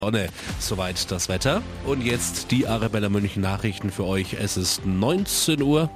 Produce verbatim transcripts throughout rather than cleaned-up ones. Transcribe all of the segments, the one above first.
Sonne. Soweit das Wetter. Und jetzt die Arabella München Nachrichten für euch. Es ist neunzehn Uhr.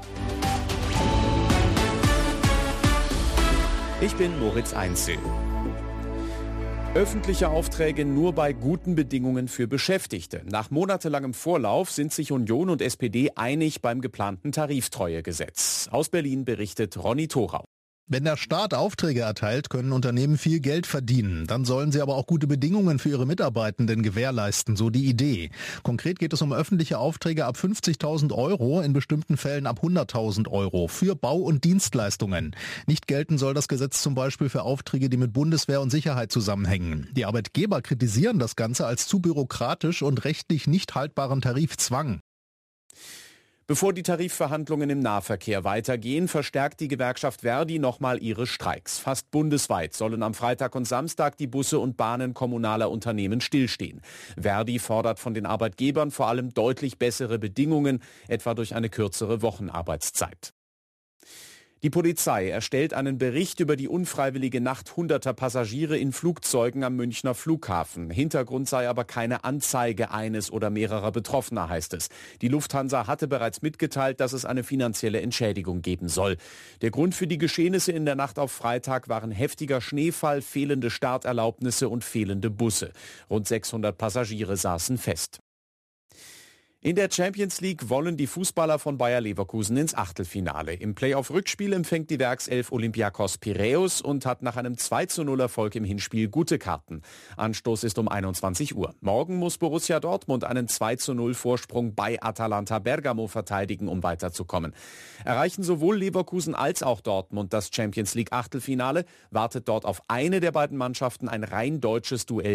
Ich bin Moritz Einzel. Öffentliche Aufträge nur bei guten Bedingungen für Beschäftigte. Nach monatelangem Vorlauf sind sich Union und S P D einig beim geplanten Tariftreuegesetz. Aus Berlin berichtet Ronny Thorau. Wenn der Staat Aufträge erteilt, können Unternehmen viel Geld verdienen. Dann sollen sie aber auch gute Bedingungen für ihre Mitarbeitenden gewährleisten, so die Idee. Konkret geht es um öffentliche Aufträge ab fünfzigtausend Euro, in bestimmten Fällen ab hunderttausend Euro für Bau- und Dienstleistungen. Nicht gelten soll das Gesetz zum Beispiel für Aufträge, die mit Bundeswehr und Sicherheit zusammenhängen. Die Arbeitgeber kritisieren das Ganze als zu bürokratisch und rechtlich nicht haltbaren Tarifzwang. Bevor die Tarifverhandlungen im Nahverkehr weitergehen, verstärkt die Gewerkschaft Verdi nochmal ihre Streiks. Fast bundesweit sollen am Freitag und Samstag die Busse und Bahnen kommunaler Unternehmen stillstehen. Verdi fordert von den Arbeitgebern vor allem deutlich bessere Bedingungen, etwa durch eine kürzere Wochenarbeitszeit. Die Polizei erstellt einen Bericht über die unfreiwillige Nacht hunderter Passagiere in Flugzeugen am Münchner Flughafen. Hintergrund sei aber keine Anzeige eines oder mehrerer Betroffener, heißt es. Die Lufthansa hatte bereits mitgeteilt, dass es eine finanzielle Entschädigung geben soll. Der Grund für die Geschehnisse in der Nacht auf Freitag waren heftiger Schneefall, fehlende Starterlaubnisse und fehlende Busse. Rund sechshundert Passagiere saßen fest. In der Champions League wollen die Fußballer von Bayer Leverkusen ins Achtelfinale. Im Playoff-Rückspiel empfängt die Werkself Olympiakos Piräus und hat nach einem zwei zu null Erfolg im Hinspiel gute Karten. Anstoß ist um einundzwanzig Uhr. Morgen muss Borussia Dortmund einen zwei zu null Vorsprung bei Atalanta Bergamo verteidigen, um weiterzukommen. Erreichen sowohl Leverkusen als auch Dortmund das Champions League Achtelfinale, wartet dort auf eine der beiden Mannschaften ein rein deutsches Duell